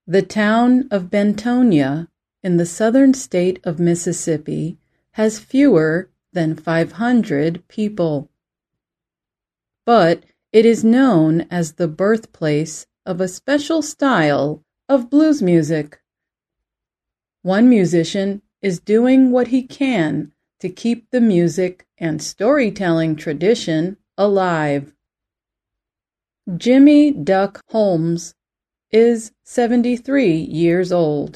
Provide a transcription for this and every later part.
The town of Bentonia in the southern state of Mississippi has fewer than 500 people, but it is known as the birthplace of a special style of blues music. One musician is doing what he can to keep the music and storytelling tradition alive. Jimmy Duck Holmes is 73 years old.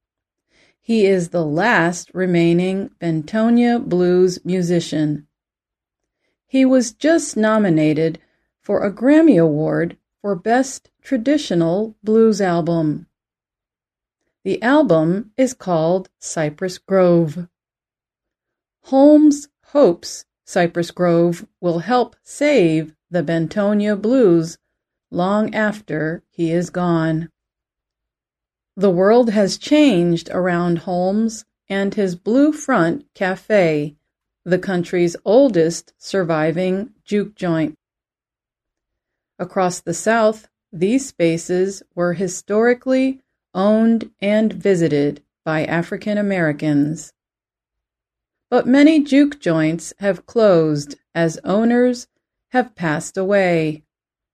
He is the last remaining Bentonia blues musician. He was just nominated for a Grammy Award for Best Traditional Blues Album. The album is called Cypress Grove. Holmes hopes Cypress Grove will help save the Bentonia blues long after he is gone. The world has changed around Holmes and his Blue Front Cafe, the country's oldest surviving juke joint. Across the South, these spaces were historically owned and visited by African Americans. But many juke joints have closed as owners have passed away.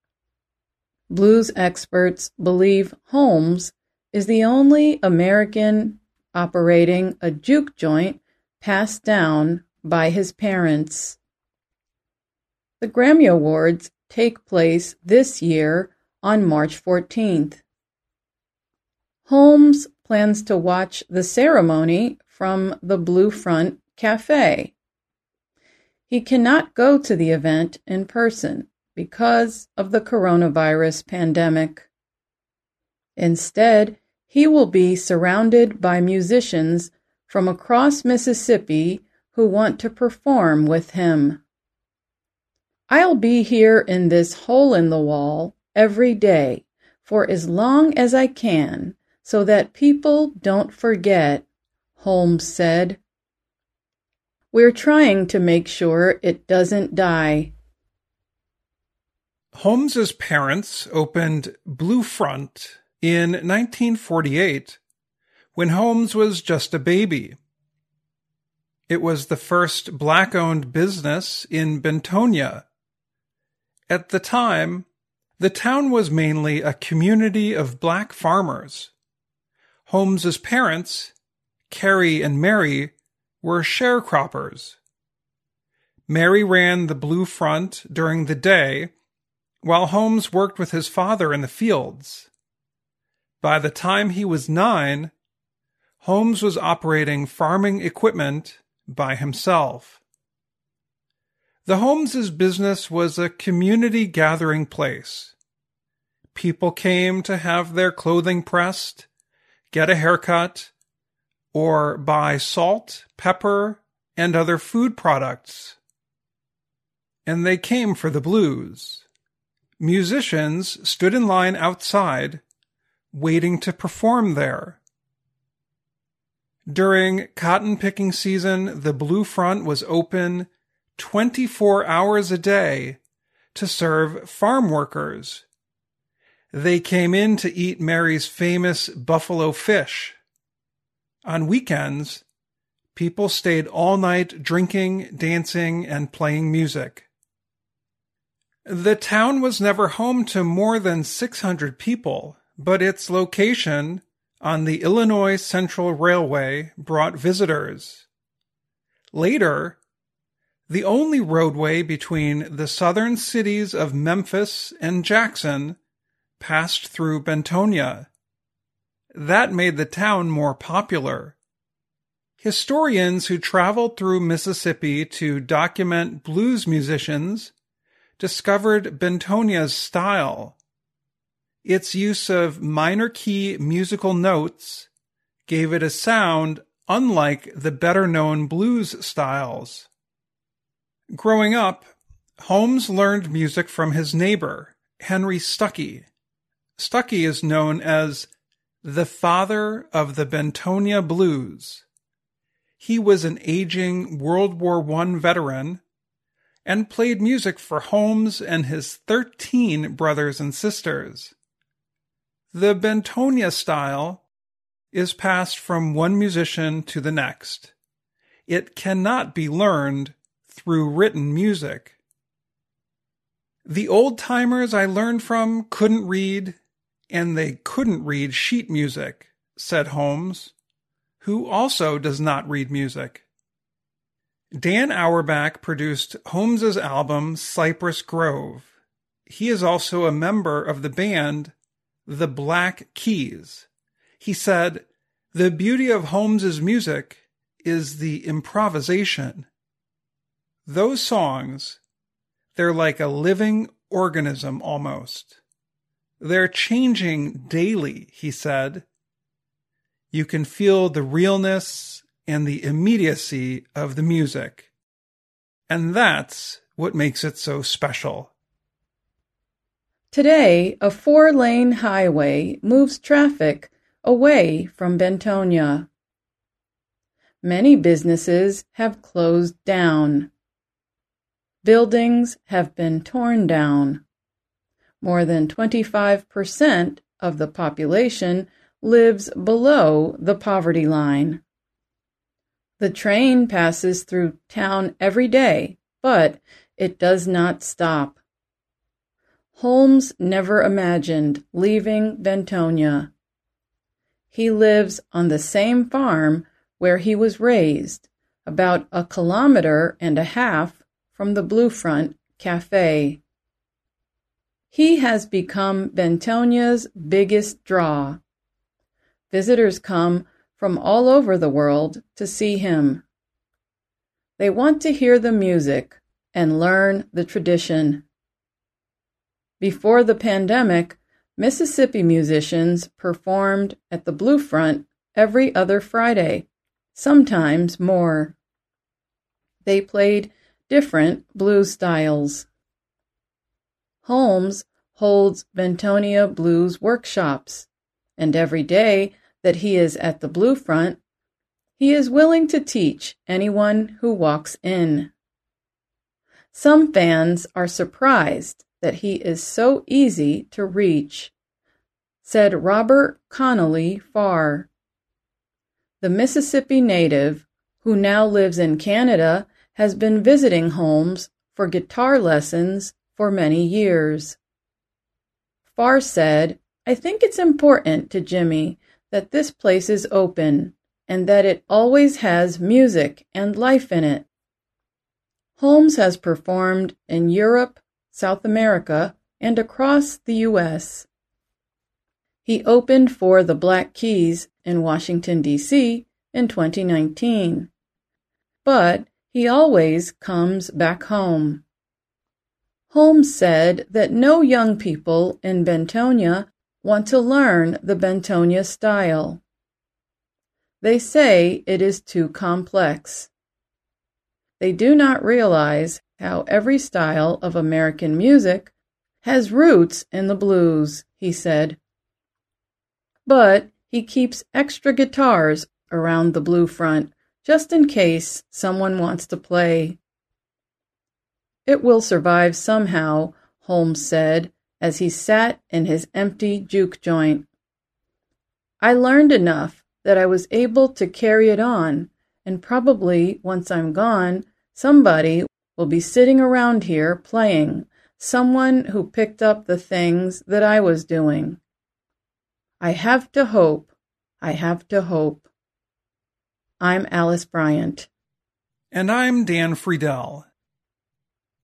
Blues experts believe Holmes is the only American operating a juke joint passed down by his parents. The Grammy Awards take place this year on March 14th. Holmes plans to watch the ceremony from the Blue Front Cafe. He cannot go to the event in person because of the coronavirus pandemic. Instead, he will be surrounded by musicians from across Mississippi who want to perform with him. I'll be here in this hole in the wall every day for as long as I can so that people don't forget, Holmes said. We're trying to make sure it doesn't die. Holmes's parents opened Blue Front in 1948 when Holmes was just a baby. It was the first black-owned business in Bentonia. At the time, the town was mainly a community of black farmers. Holmes's parents, Carrie and Mary, were sharecroppers. Mary ran the Blue Front during the day, while Holmes worked with his father in the fields. By the time he was 9, Holmes was operating farming equipment by himself. The Holmes' business was a community gathering place. People came to have their clothing pressed, get a haircut, or buy salt, pepper, and other food products. And they came for the blues. Musicians stood in line outside, waiting to perform there. During cotton-picking season, the Blue Front was open 24 hours a day to serve farm workers. They came in to eat Mary's famous buffalo fish. On weekends, people stayed all night drinking, dancing, and playing music. The town was never home to more than 600 people, but its location on the Illinois Central Railway brought visitors. Later, the only roadway between the southern cities of Memphis and Jackson passed through Bentonia. That made the town more popular. Historians who traveled through Mississippi to document blues musicians discovered Bentonia's style. Its use of minor key musical notes gave it a sound unlike the better-known blues styles. Growing up, Holmes learned music from his neighbor, Henry Stuckey. Stuckey is known as the father of the Bentonia blues. He was an aging World War I veteran and played music for Holmes and his 13 brothers and sisters. The Bentonia style is passed from one musician to the next. It cannot be learned through written music. The old-timers I learned from couldn't read, and they couldn't read sheet music, said Holmes, who also does not read music. Dan Auerbach produced Holmes's album Cypress Grove. He is also a member of the band The Black Keys. He said, "The beauty of Holmes's music is the improvisation. Those songs, they're like a living organism almost. They're changing daily," he said. "You can feel the realness and the immediacy of the music. And that's what makes it so special." Today, a 4-lane highway moves traffic away from Bentonia. Many businesses have closed down. Buildings have been torn down. More than 25% of the population lives below the poverty line. The train passes through town every day, but it does not stop. Holmes never imagined leaving Bentonia. He lives on the same farm where he was raised, about 1.5 kilometers from the Bluefront Cafe. He has become Bentonia's biggest draw. Visitors come from all over the world to see him. They want to hear the music and learn the tradition. Before the pandemic, Mississippi musicians performed at the Bluefront every other Friday, sometimes more. They played different blues styles. Holmes holds Bentonia Blues workshops, and every day that he is at the Bluefront, he is willing to teach anyone who walks in. Some fans are surprised that he is so easy to reach, said Robert Connolly Farr. The Mississippi native, who now lives in Canada, has been visiting Holmes for guitar lessons for many years. Farr said, "I think it's important to Jimmy that this place is open and that it always has music and life in it." Holmes has performed in Europe, South America, and across the U.S. He opened for the Black Keys in Washington, D.C. in 2019. But he always comes back home. Holmes said that no young people in Bentonia want to learn the Bentonia style. They say it is too complex. They do not realize how every style of American music has roots in the blues, he said. But he keeps extra guitars around the Bluefront just in case someone wants to play. "It will survive somehow," Holmes said as he sat in his empty juke joint. "I learned enough that I was able to carry it on, and probably once I'm gone, somebody will be sitting around here playing, someone who picked up the things that I was doing. I have to hope. I have to hope." I'm Alice Bryant. And I'm Dan Friedel.